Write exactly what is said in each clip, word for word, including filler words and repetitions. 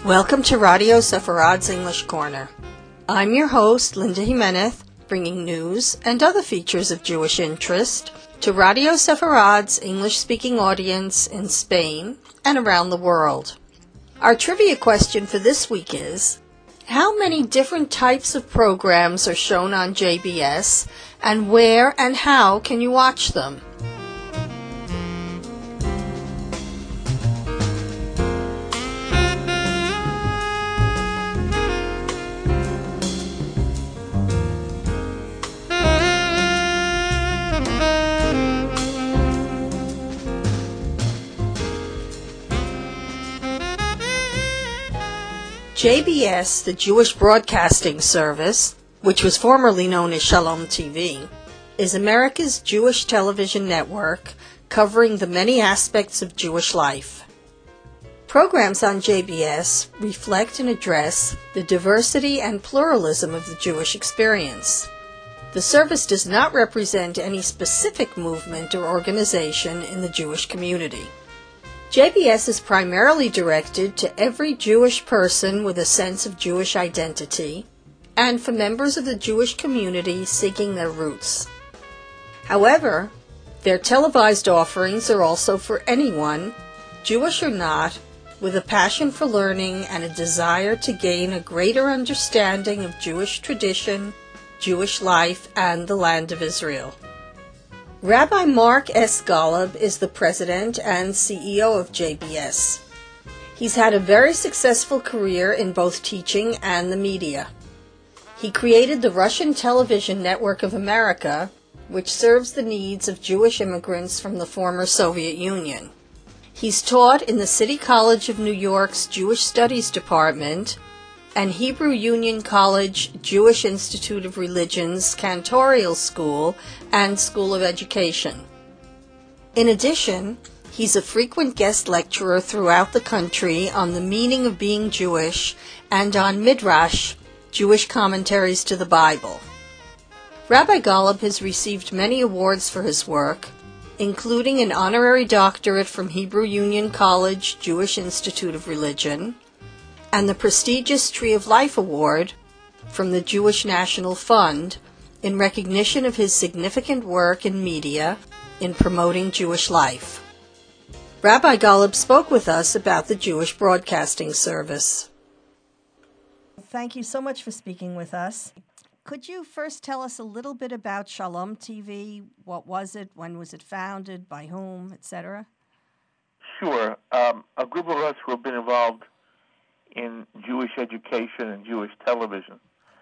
Welcome to Radio Sepharad's English Corner. I'm your host, Linda Jimenez, bringing news and other features of Jewish interest to Radio Sepharad's English-speaking audience in Spain and around the world. Our trivia question for this week is, how many different types of programs are shown on J B S, and where and how can you watch them? J B S, the Jewish Broadcasting Service, which was formerly known as Shalom T V, is America's Jewish television network covering the many aspects of Jewish life. Programs on J B S reflect and address the diversity and pluralism of the Jewish experience. The service does not represent any specific movement or organization in the Jewish community. J B S is primarily directed to every Jewish person with a sense of Jewish identity and for members of the Jewish community seeking their roots. However, their televised offerings are also for anyone, Jewish or not, with a passion for learning and a desire to gain a greater understanding of Jewish tradition, Jewish life, and the land of Israel. Rabbi Mark S. Golub is the president and C E O of J B S. He's had a very successful career in both teaching and the media. He created the Russian Television Network of America, which serves the needs of Jewish immigrants from the former Soviet Union. He's taught in the City College of New York's Jewish Studies Department and Hebrew Union College Jewish Institute of Religion's Cantorial School and School of Education. In addition, he's a frequent guest lecturer throughout the country on the meaning of being Jewish and on Midrash, Jewish commentaries to the Bible. Rabbi Golub has received many awards for his work, including an honorary doctorate from Hebrew Union College Jewish Institute of Religion, and the prestigious Tree of Life Award from the Jewish National Fund in recognition of his significant work in media in promoting Jewish life. Rabbi Golub spoke with us about the Jewish Broadcasting Service. Thank you so much for speaking with us. Could you first tell us a little bit about Shalom T V? What was it? When was it founded? By whom? et cetera? Sure. Um, a group of us who have been involved in Jewish education and Jewish television.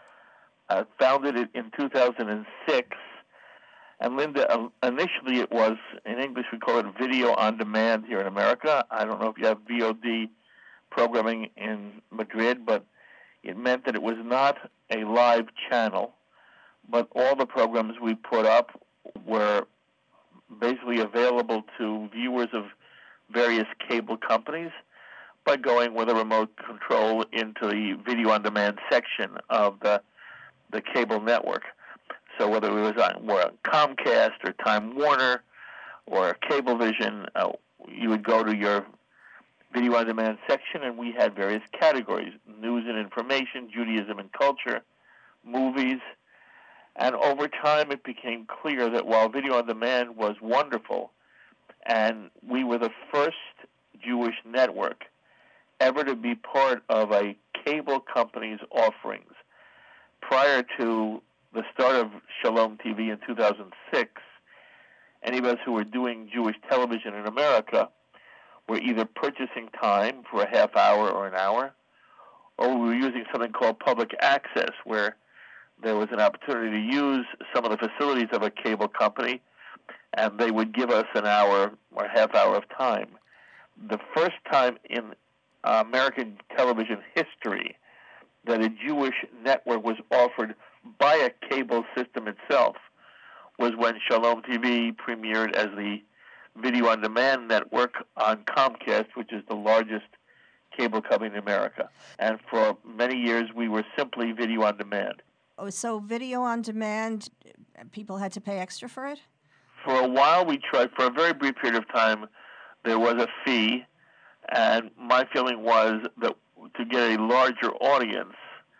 I founded it in two thousand six, and Linda, uh, initially it was, in English we call it video on demand here in America. I don't know if you have V O D programming in Madrid, but it meant that it was not a live channel, but all the programs we put up were basically available to viewers of various cable companies by going with a remote control into the video on demand section of the the cable network. So whether it was on or Comcast or Time Warner or Cablevision, uh, you would go to your video on demand section, and we had various categories: news and information, Judaism and culture, movies. And over time it became clear that while video on demand was wonderful, and we were the first Jewish network ever to be part of a cable company's offerings. Prior to the start of Shalom T V in two thousand six, any of us who were doing Jewish television in America were either purchasing time for a half hour or an hour, or we were using something called public access, where there was an opportunity to use some of the facilities of a cable company, and they would give us an hour or half hour of time. The first time in Uh, American television history that a Jewish network was offered by a cable system itself was when Shalom T V premiered as the video on demand network on Comcast, which is the largest cable company in America. And for many years we were simply video on demand. Oh, so video on demand, people had to pay extra for it? For a while we tried, for a very brief period of time, there was a fee. And my feeling was that to get a larger audience,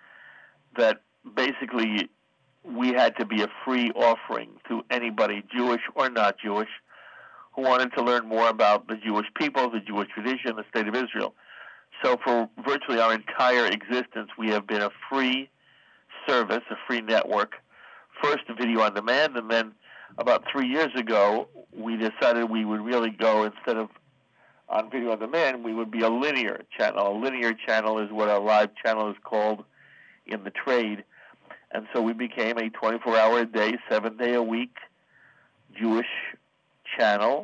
that basically we had to be a free offering to anybody, Jewish or not Jewish, who wanted to learn more about the Jewish people, the Jewish tradition, the state of Israel. So for virtually our entire existence, we have been a free service, a free network, first video on demand, and then about three years ago, we decided we would really go, instead of on video on demand, we would be a linear channel. A linear channel is what a live channel is called in the trade. And so we became a twenty-four hour a day, seven day a week Jewish channel,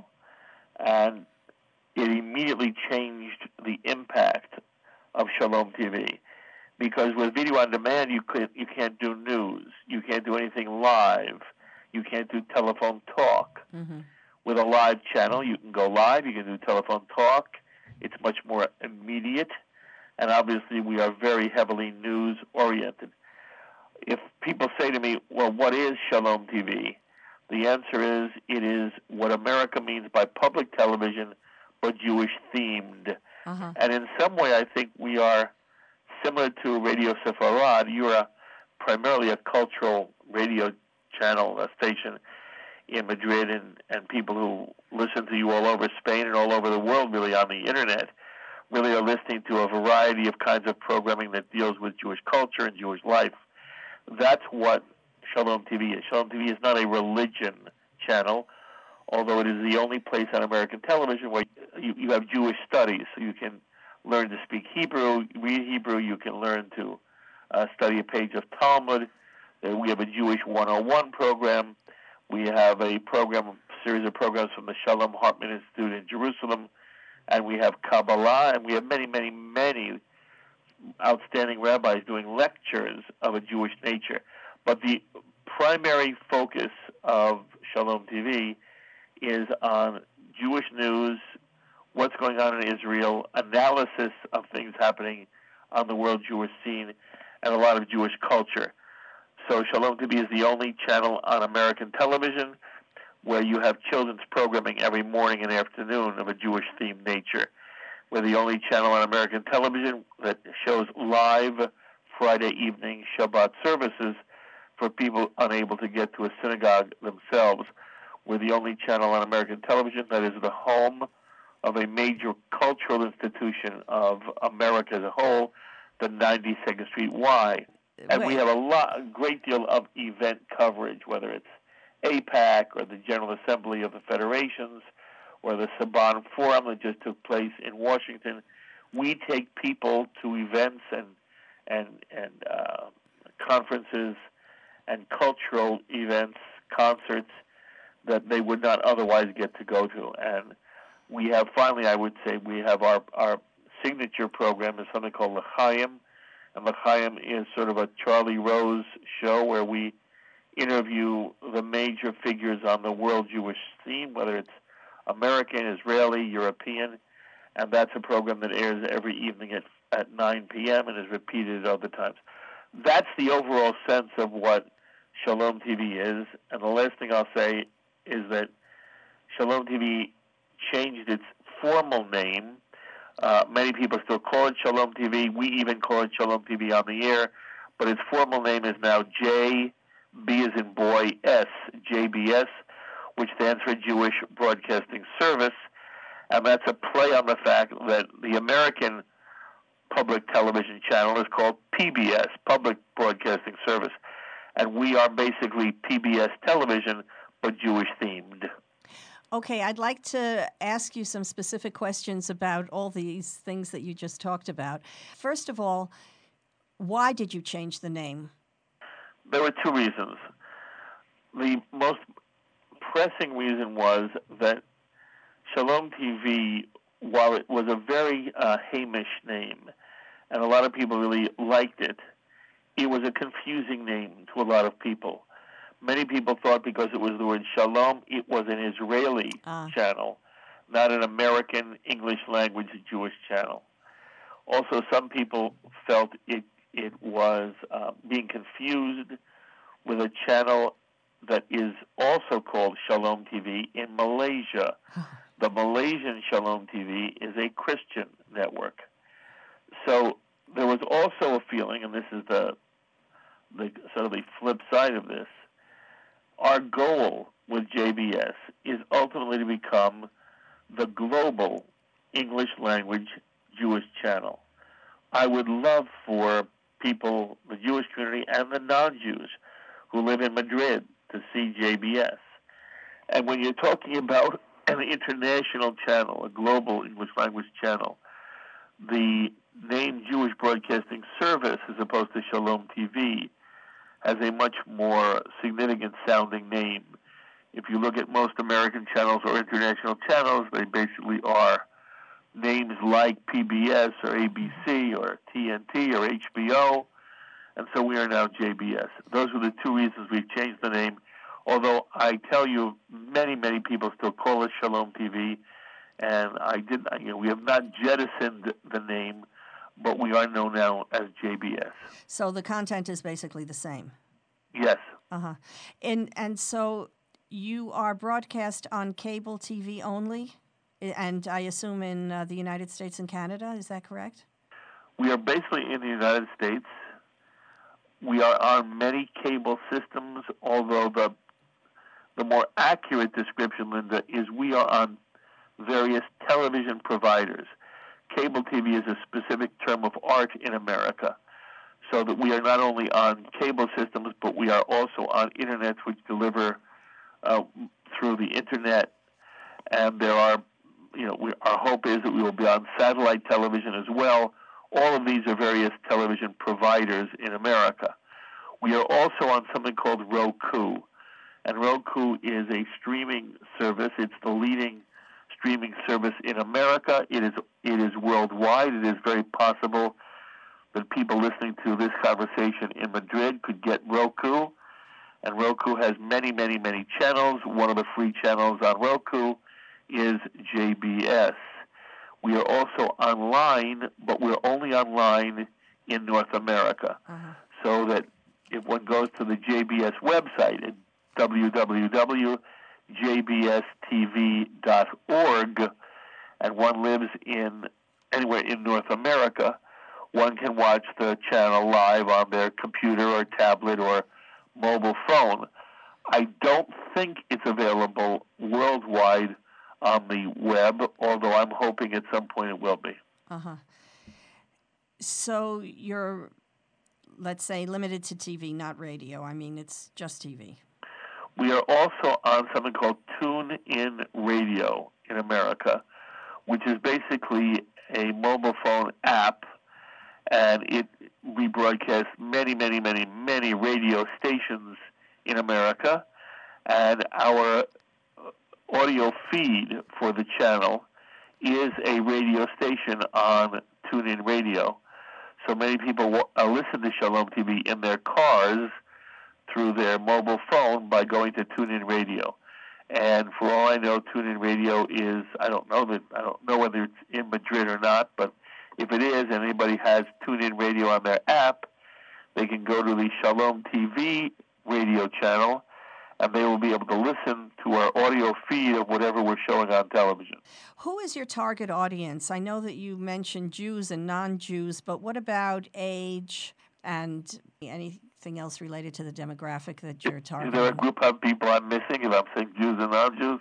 and it immediately changed the impact of Shalom T V. Because with video on demand, you could you can't do news, you can't do anything live, you can't do telephone talk. Mm-hmm. With a live channel, you can go live, you can do telephone talk. It's much more immediate, and obviously we are very heavily news oriented. If people say to me, well, what is Shalom T V? The answer is, it is what America means by public television, but Jewish themed. Uh-huh. And in some way, I think we are similar to Radio Sefarad. You're a, primarily a cultural radio channel, a station in Madrid, and, and people who listen to you all over Spain and all over the world, really, on the internet, really are listening to a variety of kinds of programming that deals with Jewish culture and Jewish life. That's what Shalom T V is. Shalom T V is not a religion channel, although it is the only place on American television where you, you have Jewish studies, so you can learn to speak Hebrew, read Hebrew, you can learn to uh, study a page of Talmud. Uh, we have a Jewish one oh one program. We have a program, a series of programs from the Shalom Hartman Institute in Jerusalem, and we have Kabbalah, and we have many, many, many outstanding rabbis doing lectures of a Jewish nature. But the primary focus of Shalom T V is on Jewish news, what's going on in Israel, analysis of things happening on the world Jewish scene, and a lot of Jewish culture. So Shalom T V is the only channel on American television where you have children's programming every morning and afternoon of a Jewish-themed nature. We're the only channel on American television that shows live Friday evening Shabbat services for people unable to get to a synagogue themselves. We're the only channel on American television that is the home of a major cultural institution of America as a whole, the ninety-second Street Y. And Wait. we have a lot, a great deal of event coverage, whether it's AIPAC or the General Assembly of the Federations or the Saban Forum that just took place in Washington. We take people to events and and and uh, conferences and cultural events, concerts that they would not otherwise get to go to. And we have, finally, I would say, we have our, our signature program is something called L'Chaim. And L'Chaim is sort of a Charlie Rose show where we interview the major figures on the world Jewish scene, whether it's American, Israeli, European, and that's a program that airs every evening at, at nine p.m. and is repeated at other times. That's the overall sense of what Shalom T V is. And the last thing I'll say is that Shalom T V changed its formal name. Uh, many people still call it Shalom T V. We even call it Shalom T V on the air. But its formal name is now J B as in boy, S, J B S, which stands for Jewish Broadcasting Service. And that's a play on the fact that the American public television channel is called P B S, Public Broadcasting Service. And we are basically P B S television, but Jewish-themed. Okay, I'd like to ask you some specific questions about all these things that you just talked about. First of all, why did you change the name? There were two reasons. The most pressing reason was that Shalom T V, while it was a very uh, Hamish name, and a lot of people really liked it, it was a confusing name to a lot of people. Many people thought because it was the word Shalom, it was an Israeli uh. channel, not an American English language Jewish channel. Also, some people felt it it was uh, being confused with a channel that is also called Shalom T V in Malaysia. The Malaysian Shalom T V is a Christian network. So there was also a feeling, and this is the, the sort of the flip side of this, our goal with J B S is ultimately to become the global English language Jewish channel. I would love for people, the Jewish community and the non-Jews who live in Madrid, to see J B S. And when you're talking about an international channel, a global English language channel, the name Jewish Broadcasting Service, as opposed to Shalom T V, has a much more significant sounding name. If you look at most American channels or international channels, they basically are names like P B S or A B C or T N T or H B O, and so we are now J B S. Those are the two reasons we've changed the name, although I tell you, many, many people still call us Shalom T V, and I did, you know, we have not jettisoned the name, but we are known now as J B S. So the content is basically the same? Yes. Uh-huh. And, and so you are broadcast on cable T V only? And I assume in uh, the United States and Canada, is that correct? We are basically in the United States. We are on many cable systems, although the the more accurate description, Linda, is we are on various television providers. Cable T V is a specific term of art in America, so that we are not only on cable systems, but we are also on internets which deliver uh, through the internet, and there are You know, we, our hope is that we will be on satellite television as well. All of these are various television providers in America. We are also on something called Roku, and Roku is a streaming service. It's the leading streaming service in America. It is it is worldwide. It is very possible that people listening to this conversation in Madrid could get Roku, and Roku has many, many, many channels. One of the free channels on Roku is J B S. We are also online, but we're only online in North America. Uh-huh. So that if one goes to the J B S website at w w w dot j b s t v dot org, and one lives in anywhere in North America, one can watch the channel live on their computer or tablet or mobile phone. I don't think it's available worldwide on the web, although I'm hoping at some point it will be. Uh-huh. So you're, let's say, limited to T V, not radio. I mean, it's just T V. We are also on something called TuneIn Radio in America, which is basically a mobile phone app, and it rebroadcasts many, many, many, many radio stations in America, and our audio feed for the channel is a radio station on TuneIn Radio. So many people uh, listen to Shalom T V in their cars through their mobile phone by going to TuneIn Radio. And for all I know, TuneIn Radio is, I don't know that I don't know whether it's in Madrid or not, but if it is and anybody has TuneIn Radio on their app, they can go to the Shalom T V radio channel, and they will be able to listen to our audio feed of whatever we're showing on television. Who is your target audience? I know that you mentioned Jews and non-Jews, but what about age and anything else related to the demographic that you're targeting? Is there a group of people I'm missing if I'm saying Jews and non-Jews?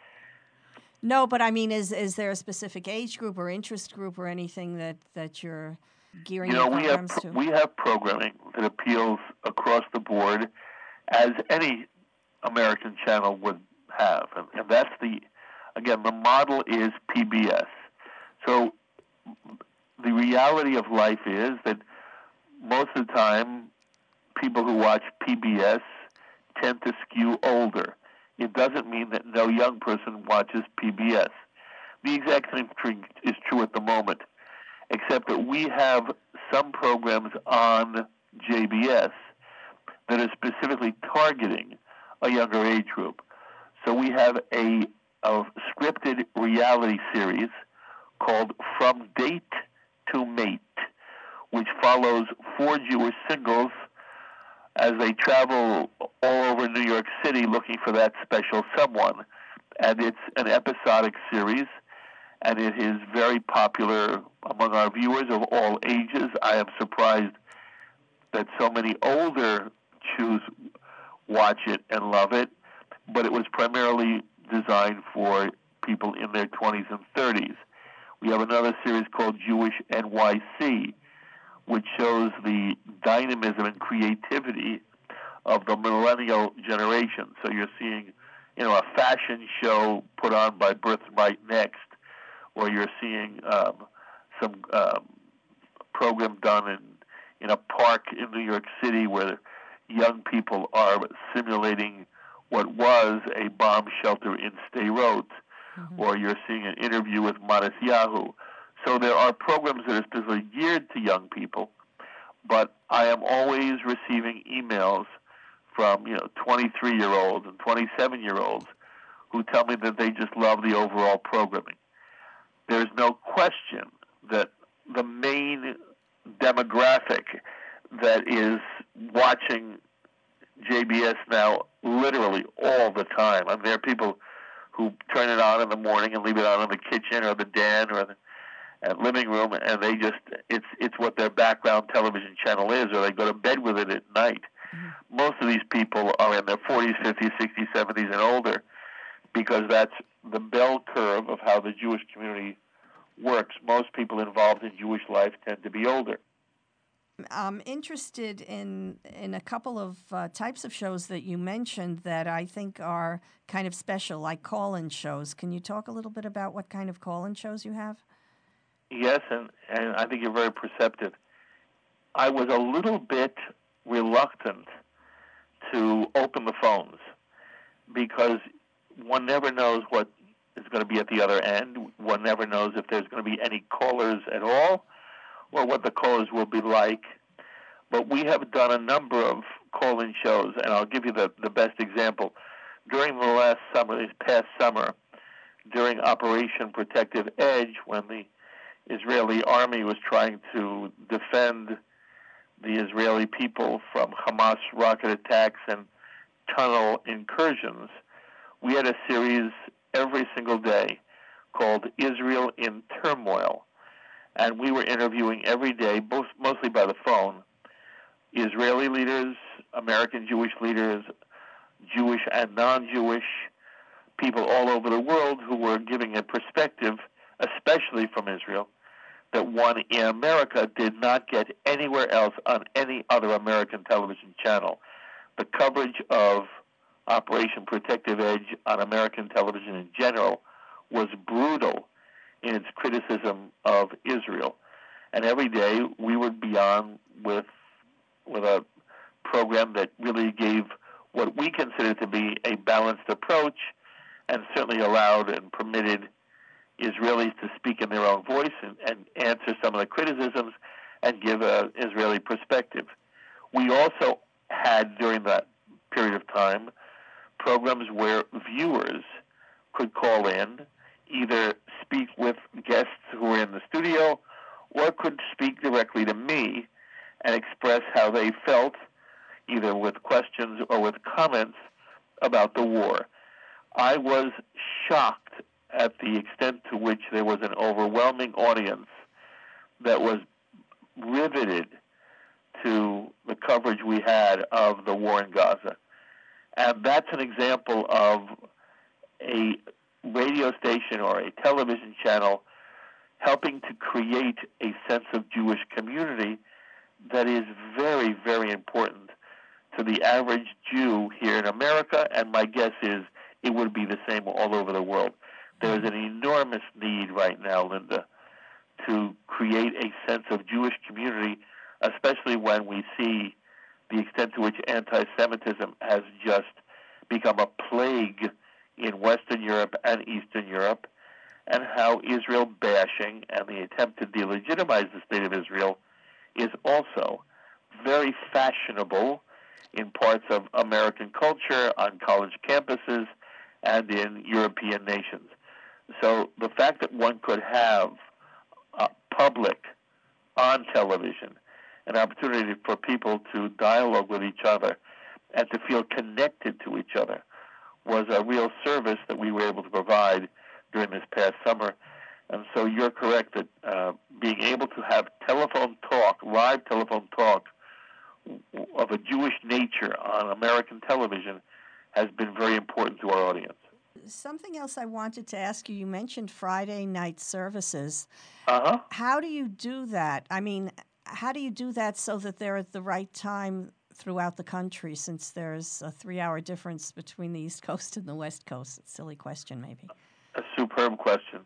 No, but I mean, is is there a specific age group or interest group or anything that, that you're gearing you know, your programs we have, to? We have programming that appeals across the board, as any American channel would have. And, and that's the, again, the model is P B S. So the reality of life is that most of the time, people who watch P B S tend to skew older. It doesn't mean that no young person watches P B S. The exact same thing is true at the moment, except that we have some programs on J B S that are specifically targeting a younger age group. So we have a, a scripted reality series called From Date to Mate, which follows four Jewish singles as they travel all over New York City looking for that special someone. And it's an episodic series, and it is very popular among our viewers of all ages. I am surprised that so many older Jews watch it and love it, but it was primarily designed for people in their twenties and thirties. We have another series called Jewish N Y C, which shows the dynamism and creativity of the millennial generation. So you're seeing, you know, a fashion show put on by Birthright Next, or you're seeing um, some um, program done in, in a park in New York City where young people are simulating what was a bomb shelter in Sderot, mm-hmm. or you're seeing an interview with Matisyahu. So there are programs that are specifically geared to young people, but I am always receiving emails from, you know, twenty-three-year-olds and twenty-seven-year-olds who tell me that they just love the overall programming. There's no question that the main demographic that is watching J B S now literally all the time. I mean, there are people who turn it on in the morning and leave it on in the kitchen or the den or the uh, living room, and they just, it's it's what their background television channel is, or they go to bed with it at night. Mm-hmm. Most of these people are in their forties, fifties, sixties, seventies, and older, because that's the bell curve of how the Jewish community works. Most people involved in Jewish life tend to be older. I'm interested in in a couple of uh, types of shows that you mentioned that I think are kind of special, like call-in shows. Can you talk a little bit about what kind of call-in shows you have? Yes, and, and I think you're very perceptive. I was a little bit reluctant to open the phones because one never knows what is going to be at the other end. One never knows if there's going to be any callers at all or what the callers will be like. But we have done a number of call-in shows, and I'll give you the, the best example. During the last summer, this past summer, during Operation Protective Edge, when the Israeli army was trying to defend the Israeli people from Hamas rocket attacks and tunnel incursions, we had a series every single day called Israel in Turmoil. And we were interviewing every day, both, mostly by the phone, Israeli leaders, American Jewish leaders, Jewish and non-Jewish, people all over the world who were giving a perspective, especially from Israel, that one in America did not get anywhere else on any other American television channel. The coverage of Operation Protective Edge on American television in general was brutal in its criticism of Israel. And every day we would be on with with a program that really gave what we considered to be a balanced approach and certainly allowed and permitted Israelis to speak in their own voice and, and answer some of the criticisms and give an Israeli perspective. We also had, during that period of time, programs where viewers could call in, either speak with guests who were in the studio, or could speak directly to me and express how they felt, either with questions or with comments about the war. I was shocked at the extent to which there was an overwhelming audience that was riveted to the coverage we had of the war in Gaza. And that's an example of a radio station or a television channel helping to create a sense of Jewish community that is very, very important to the average Jew here in America, and my guess is it would be the same all over the world. There is an enormous need right now, Linda, to create a sense of Jewish community, especially when we see the extent to which anti-Semitism has just become a plague in Western Europe and Eastern Europe, and how Israel bashing and the attempt to delegitimize the state of Israel is also very fashionable in parts of American culture, on college campuses, and in European nations. So the fact that one could have uh, public on television, an opportunity for people to dialogue with each other and to feel connected to each other, was a real service that we were able to provide during this past summer. And so you're correct that uh, being able to have telephone talk, live telephone talk of a Jewish nature on American television has been very important to our audience. Something else I wanted to ask you, you mentioned Friday night services. Uh-huh. How do you do that? I mean, how do you do that so that they're at the right time throughout the country, since there's a three-hour difference between the East Coast and the West Coast? It's a silly question, maybe. A superb question.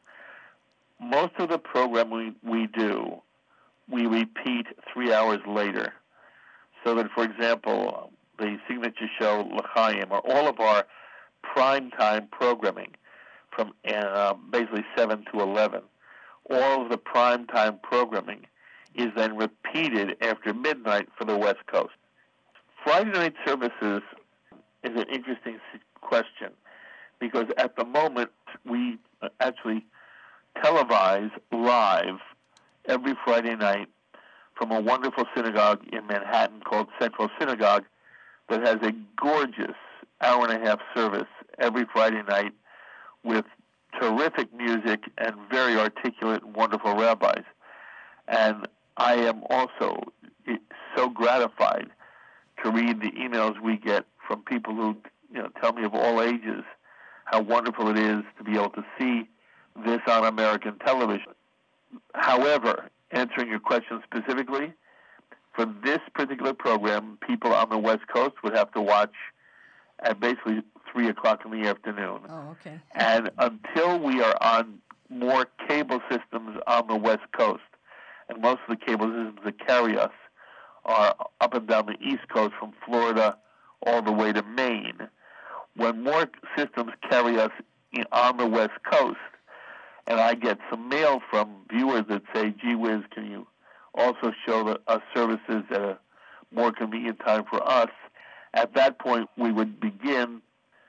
Most of the program we, we do, we repeat three hours later. So that, for example, the signature show, L'Chaim, or all of our primetime programming from uh, basically seven to eleven, all of the primetime programming is then repeated after midnight for the West Coast. Friday night services is an interesting question because at the moment we actually televise live every Friday night from a wonderful synagogue in Manhattan called Central Synagogue that has a gorgeous hour and a half service every Friday night with terrific music and very articulate and wonderful rabbis. And I am also so gratified to read the emails we get from people who, you know, tell me of all ages how wonderful it is to be able to see this on American television. However, answering your question specifically, for this particular program, people on the West Coast would have to watch at basically three o'clock in the afternoon. Oh, okay. And until we are on more cable systems on the West Coast, and most of the cable systems that carry us are up and down the East Coast from Florida all the way to Maine, when more systems carry us in, on the West Coast, and I get some mail from viewers that say, gee whiz, can you also show the, us services at a more convenient time for us? At that point, we would begin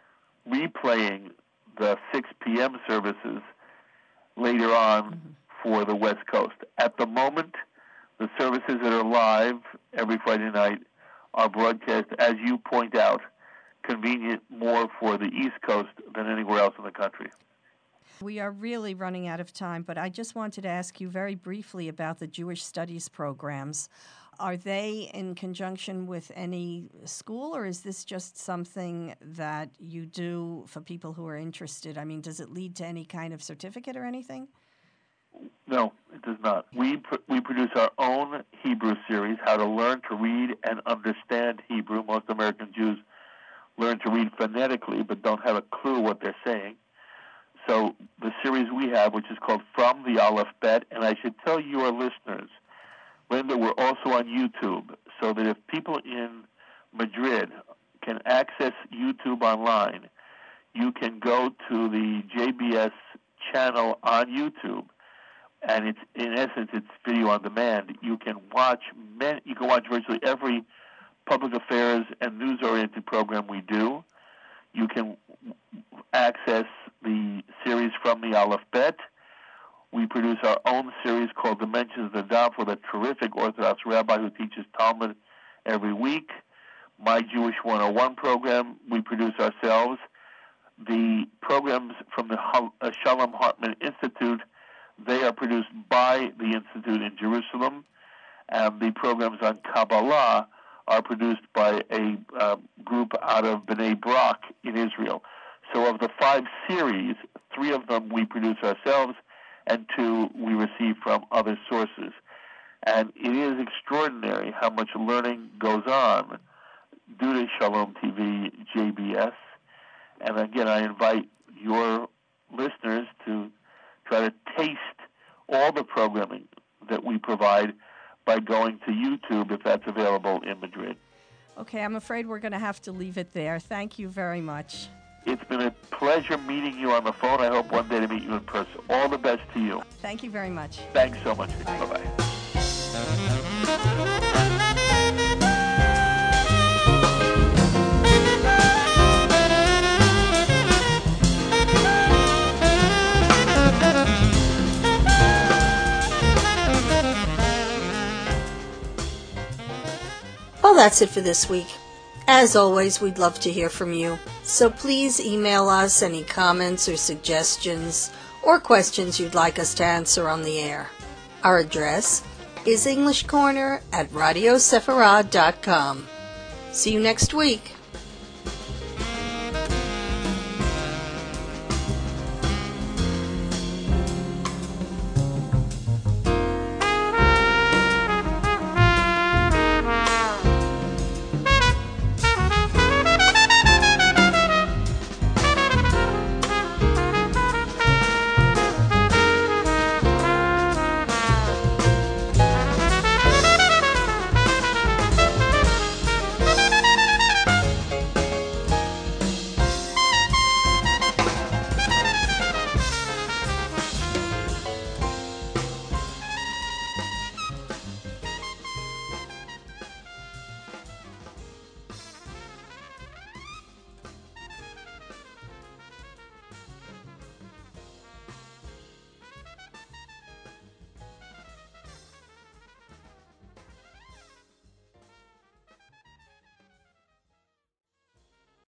replaying the six p.m. services later on mm-hmm. for the West Coast. At the moment, the services that are live every Friday night are broadcast, as you point out, convenient more for the East Coast than anywhere else in the country. We are really running out of time, but I just wanted to ask you very briefly about the Jewish Studies programs. Are they in conjunction with any school, or is this just something that you do for people who are interested? I mean, does it lead to any kind of certificate or anything? No, it does not. We pr- we produce our own Hebrew series, How to Learn to Read and Understand Hebrew. Most American Jews learn to read phonetically but don't have a clue what they're saying. So the series we have, which is called From the Aleph Bet, and I should tell your listeners, Linda, we're also on YouTube, so that if people in Madrid can access YouTube online, you can go to the J B S channel on YouTube, and it's in essence it's video on demand. You can watch many, you can watch virtually every public affairs and news-oriented program we do. You can access the series From the Aleph Bet. We produce our own series called Dimensions of the Daf with a terrific Orthodox rabbi who teaches Talmud every week. My Jewish one oh one program we produce ourselves. The programs from the Shalom Hartman Institute, they are produced by the Institute in Jerusalem. And the programs on Kabbalah are produced by a uh, group out of Bnei Brak in Israel. So of the five series, three of them we produce ourselves, and two we receive from other sources. And it is extraordinary how much learning goes on due to Shalom T V J B S. And again, I invite your listeners to try to taste all the programming that we provide by going to YouTube if that's available in Madrid. Okay, I'm afraid we're going to have to leave it there. Thank you very much. It's been a pleasure meeting you on the phone. I hope one day to meet you in person. All the best to you. Thank you very much. Thanks so much. Bye. Bye-bye. Well, that's it for this week. As always, we'd love to hear from you. So please email us any comments or suggestions or questions you'd like us to answer on the air. Our address is English Corner at radio sephora dot com. See you next week.